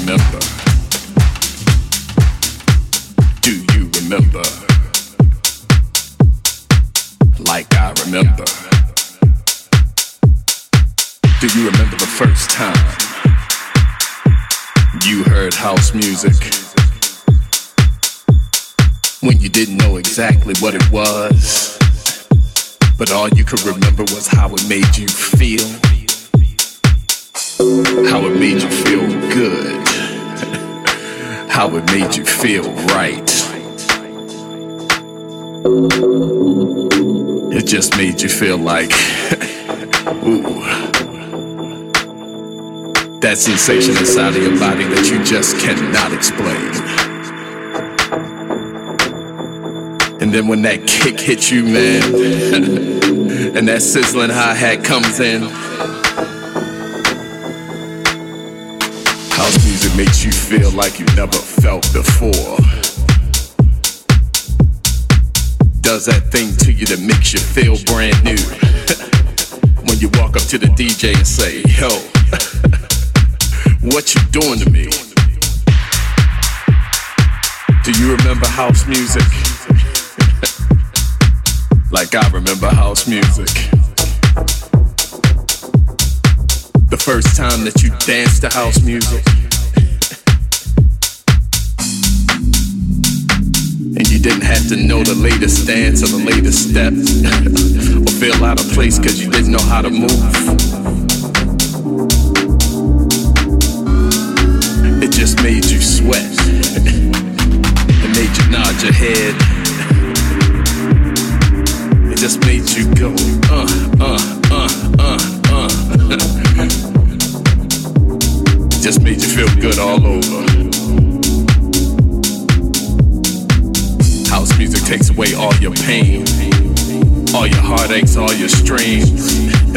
remember? Do you remember? Like I remember. Do you remember the first time you heard house music? When you didn't know exactly what it was, but all you could remember was how it made you feel. How it made you feel good. How it made you feel right. It just made you feel like, ooh. That sensation inside of your body that you just cannot explain. And then when that kick hits you, man, and that sizzling hi-hat comes in, house music makes you feel like you never felt before. Does that thing to you that makes you feel brand new. When you walk up to the DJ and say, yo, what you doing to me? Do you remember house music? Like I remember house music. The first time that you danced to house music. And you didn't have to know the latest dance or the latest step or feel out of place because you didn't know how to move. It just made you sweat. It made you nod your head. It just made you go, It just made you feel good all over. House music takes away all your pain, all your heartaches, all your strains.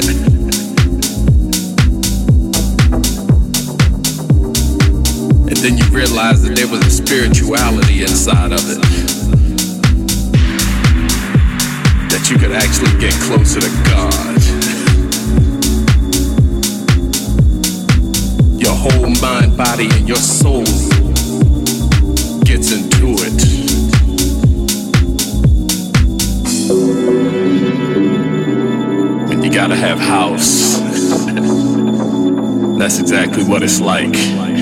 And then you realize that there was a spirituality inside of it. That you could actually get closer to God. Your whole mind, body, and your soul gets into it. When you gotta have house, that's exactly what it's like.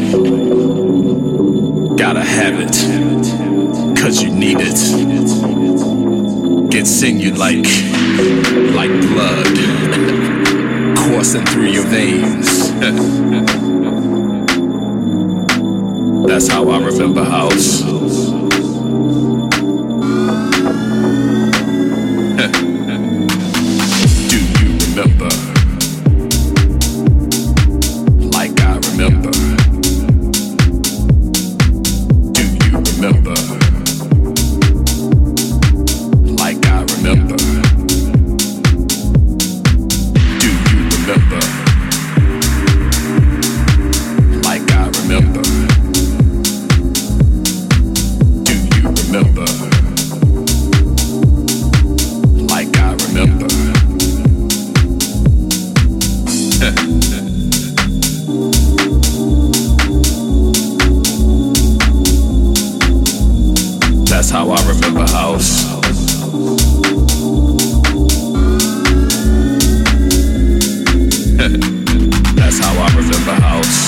Gotta have it, 'cause you need it. Gets in you like blood, coursing through your veins. That's how I remember house. Do you remember? Like I remember. Do you remember? Like I remember. Do you remember? Like I remember. Do you remember? Like I remember. That's how I remember house. That's how I remember house.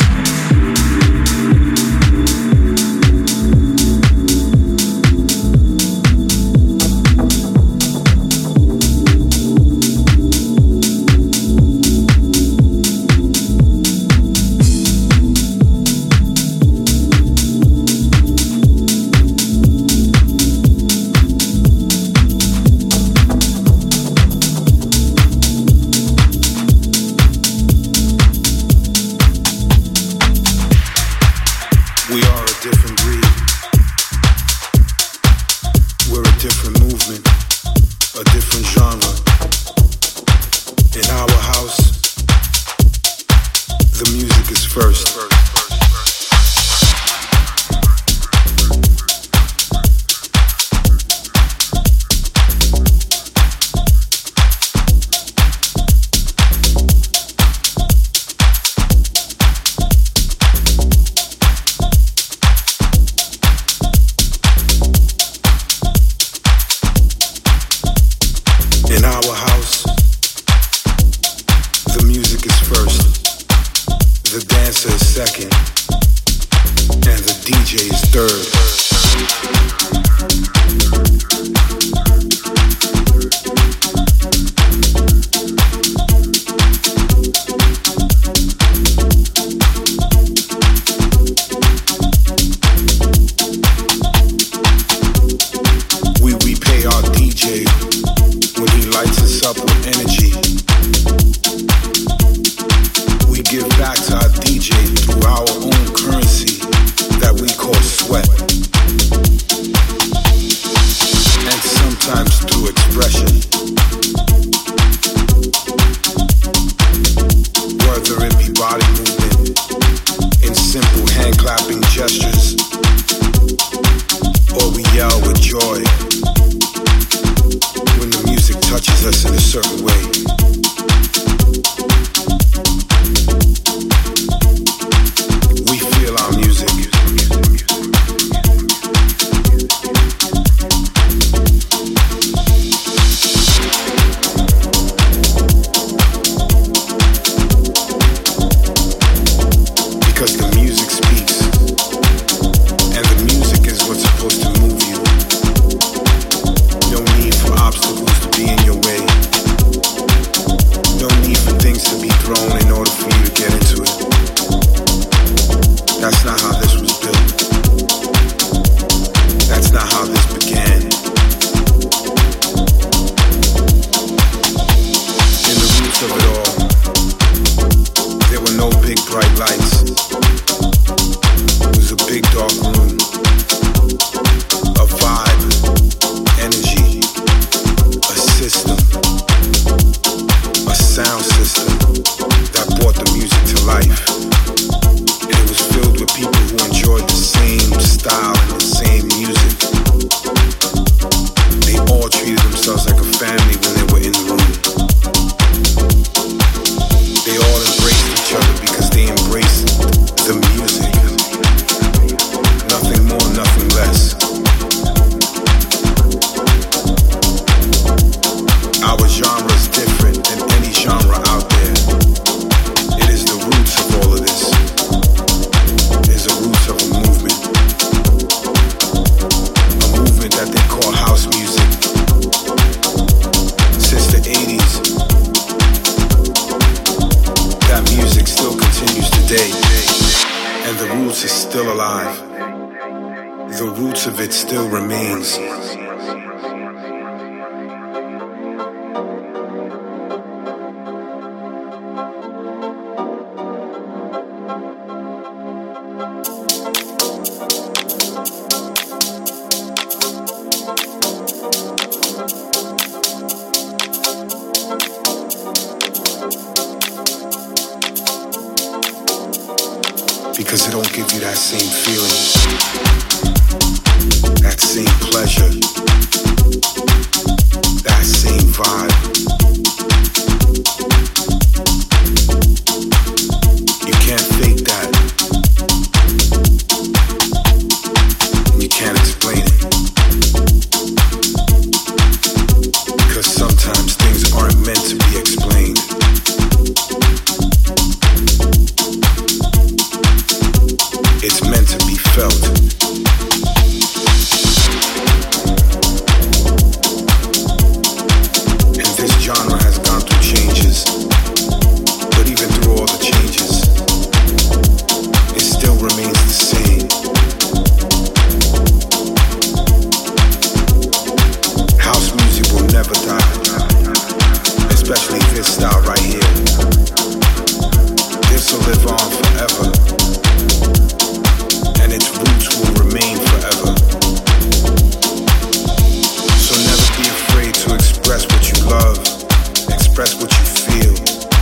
producer is second, and the DJ is third. We pay our DJ when he lights us up with energy. We give back to our DJ through our own currency that we call sweat. And sometimes through expression. Whether it be body movement, in simple hand clapping gestures, or we yell with joy when the music touches us in a certain way. We feel our music. Because the music speaks, and the music is what's supposed to move you. No need for obstacles to be in your way. No need for things to be thrown in order for you to get into it. That's not how this was built. That's not how this began. In the roots of it all, there were no big bright lights. It was a big dark room. A vibe, energy, a system, a sound system that brought the music to life. And it was filled with people who enjoyed the same style and the same music. They all treated themselves like a family when they were in the room. They all embraced each other because they embraced the music. Nothing more, nothing less. Our genre is different than any genre out there. It is the roots of all of this. It is the roots of a movement. A movement that they call house music. Since the 80s, that music still continues today. And the roots is still alive. The roots of it still remains. Because it don't give you that same feeling, that same pleasure, that same vibe. You can't fake that. And you can't explain it. Because sometimes things aren't meant to be explained. It's meant to be felt. And this genre has gone through changes. But even through all the changes, it still remains the same. House music will never die. Especially this style right here. This will live on forever. And its roots will remain forever. So never be afraid to express what you love, express what you feel,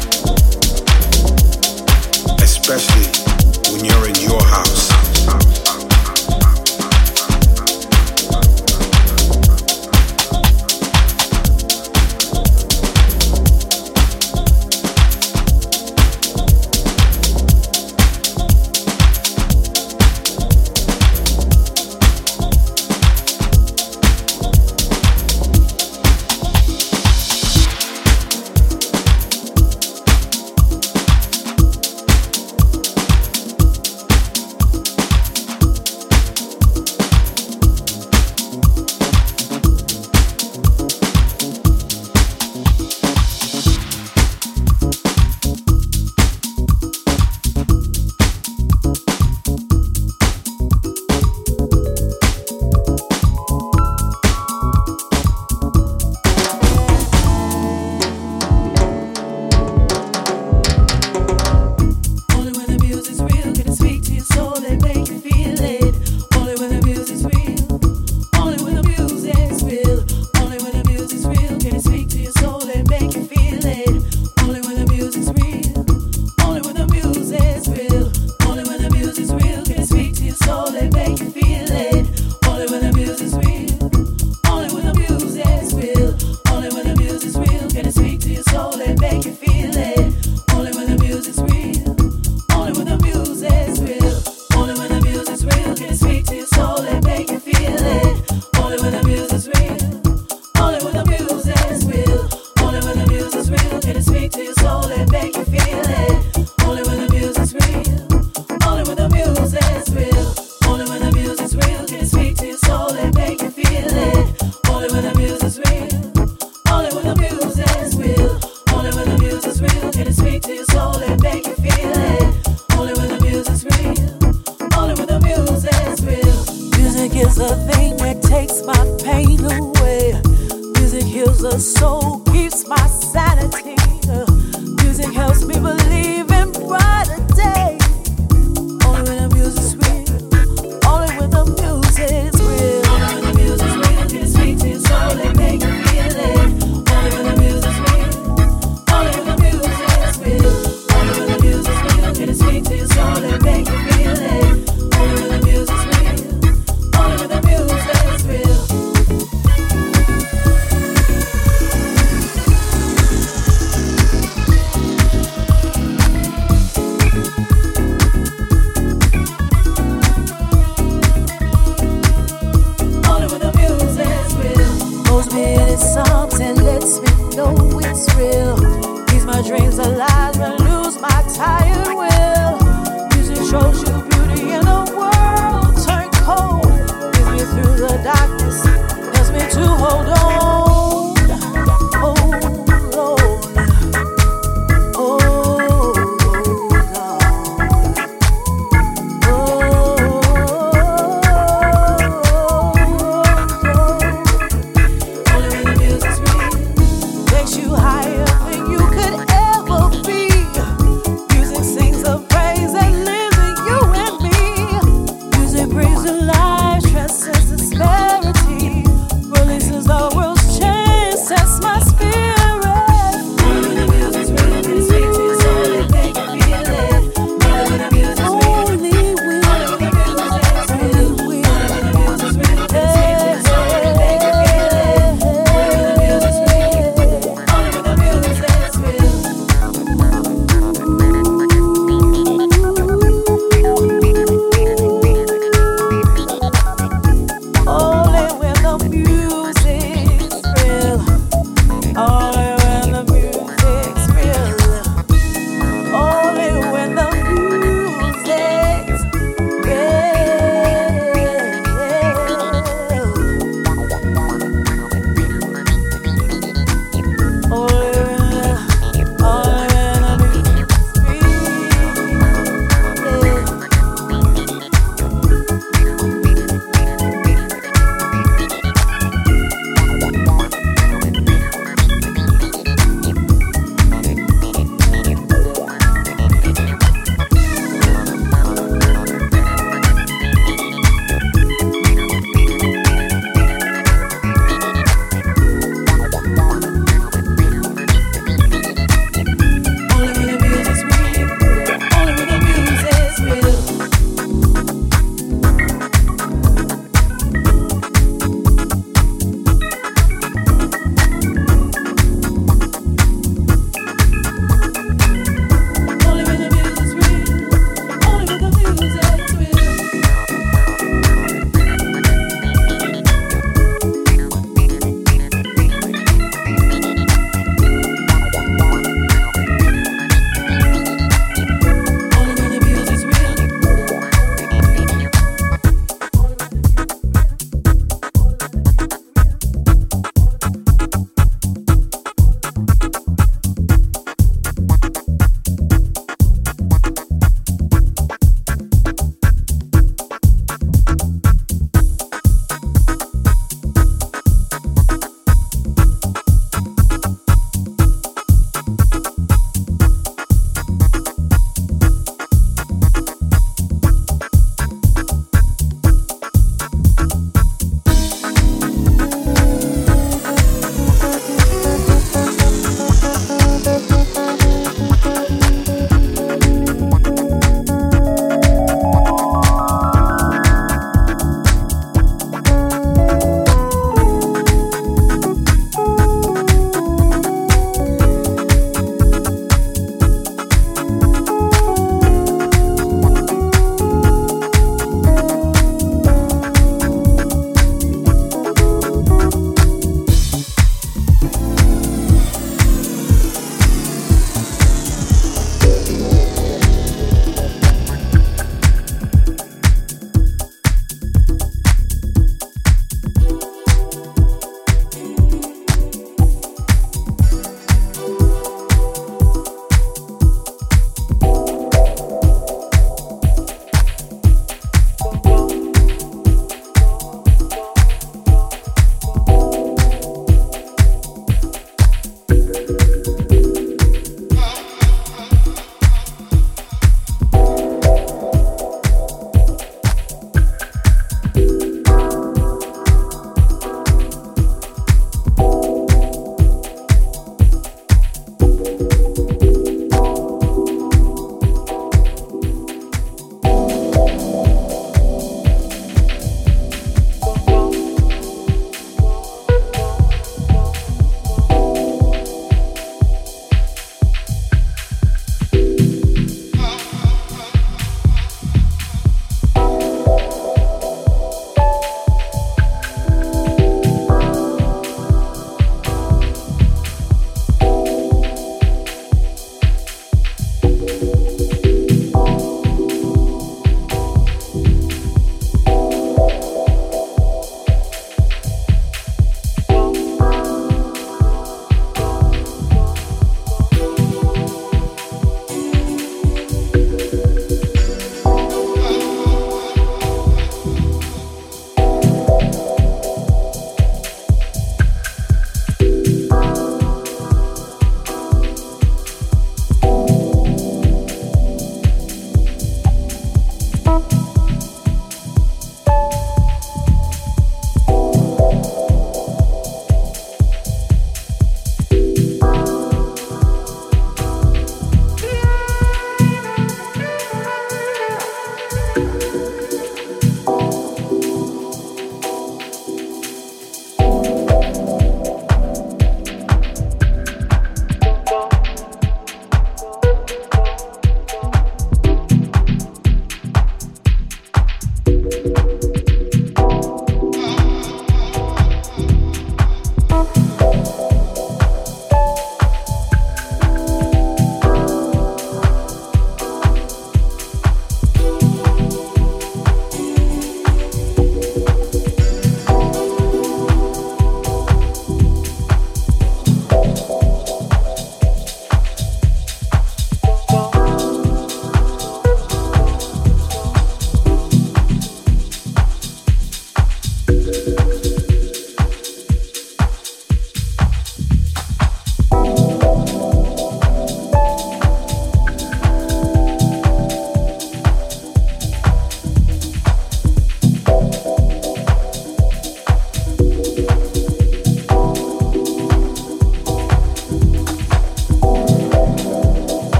especially when you're in your house.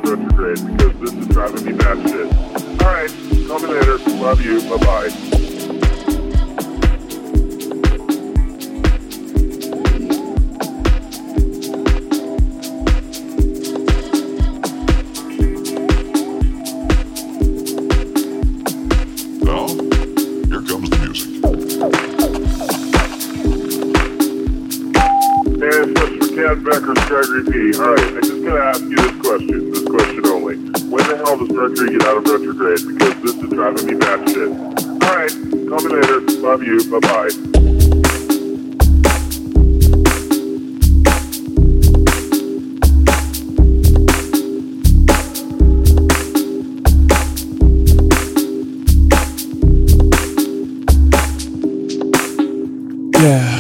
retrograde because this is driving me batshit. Alright, call me later. Love you. Bye-bye. Gregory P. Alright, I'm just gonna ask you this question only. When the hell does Mercury get out of retrograde? Because this is driving me batshit. Alright, call me later. Love you. Bye-bye. Yeah.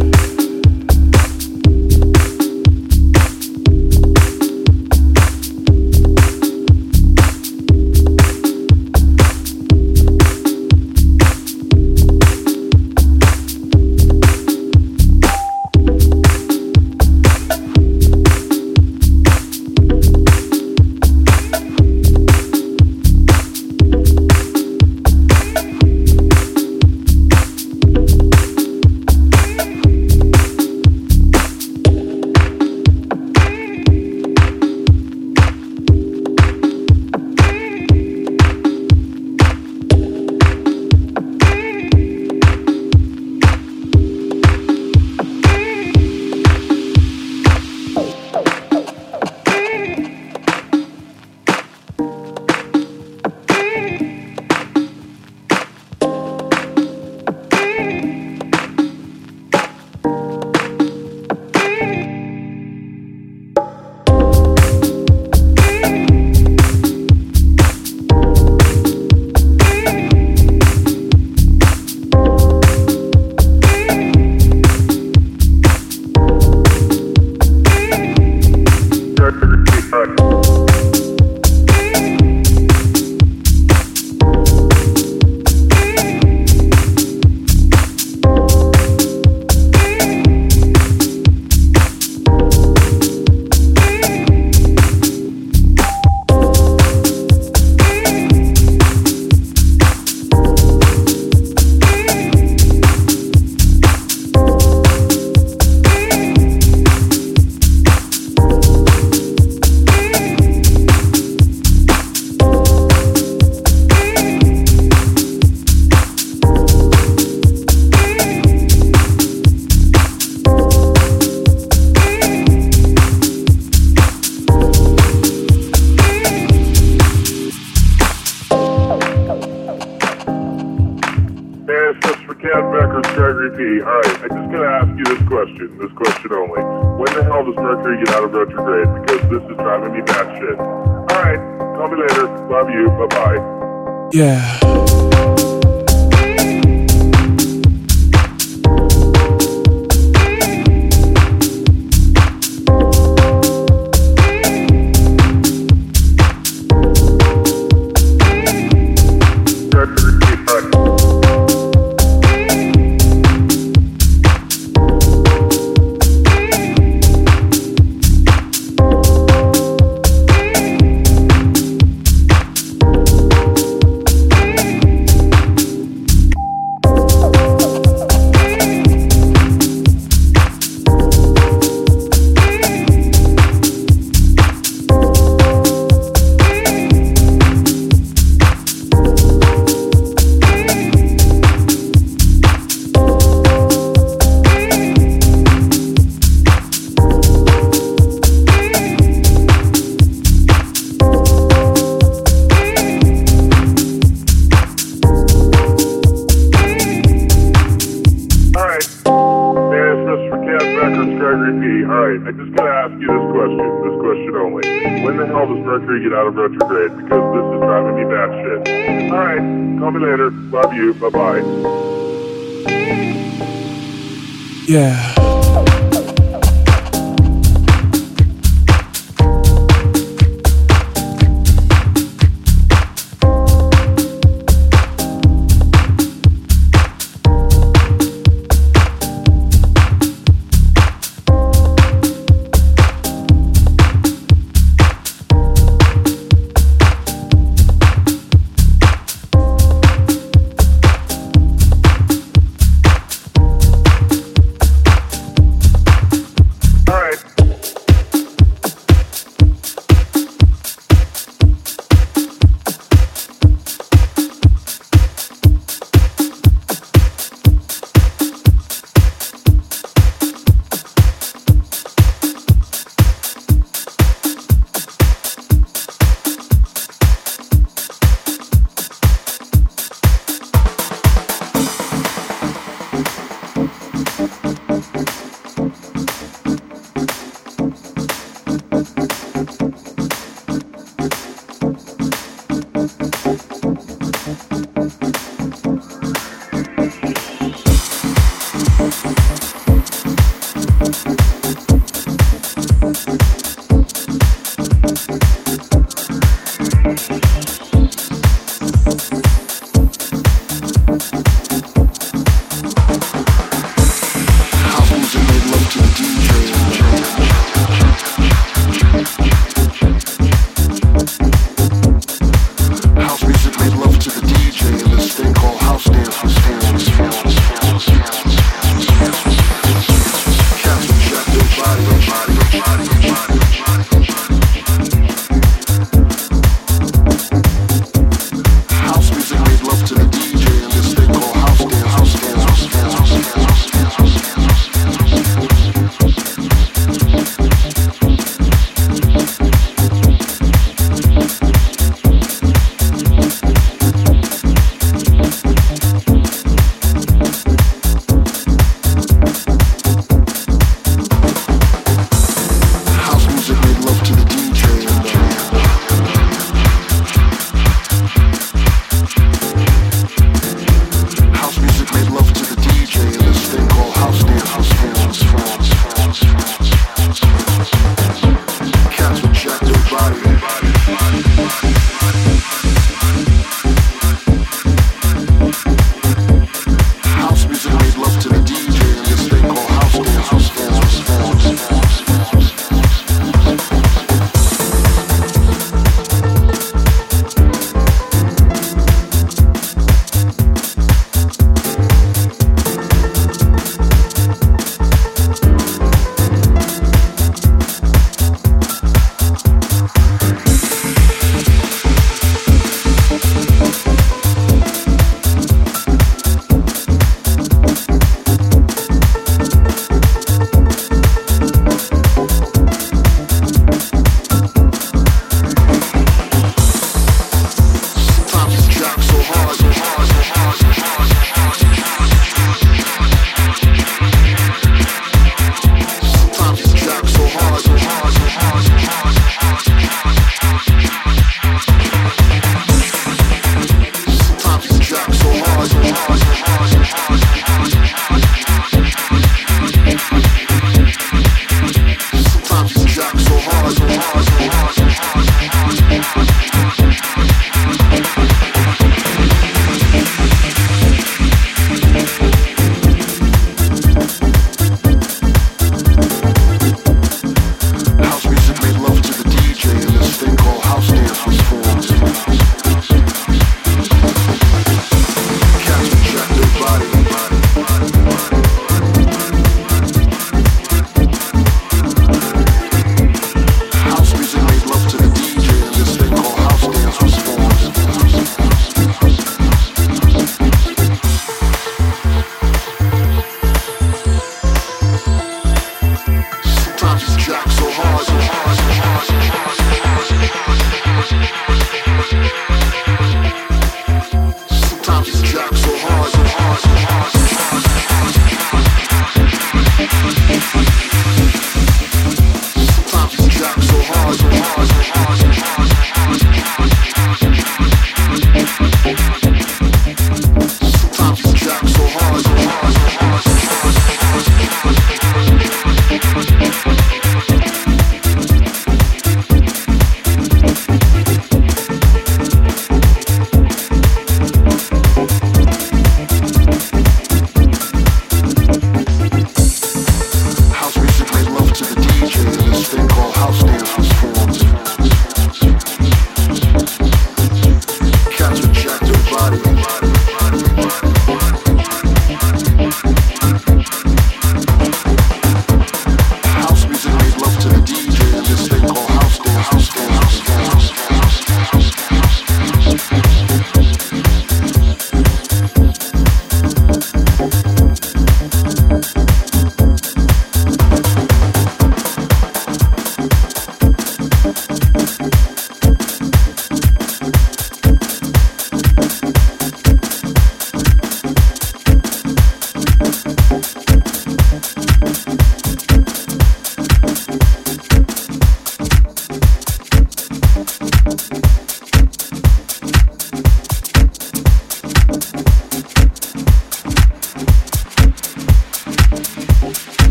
Alright, I'm just gonna ask you this question only. When the hell does Mercury get out of retrograde? Because this is driving me batshit. Alright, call me later. Love you. Bye-bye. Yeah. Alright, I'm just gonna ask you this question only. When the hell does Mercury get out of retrograde? Because this is driving me batshit. Alright, call me later. Love you. Bye-bye. Yeah.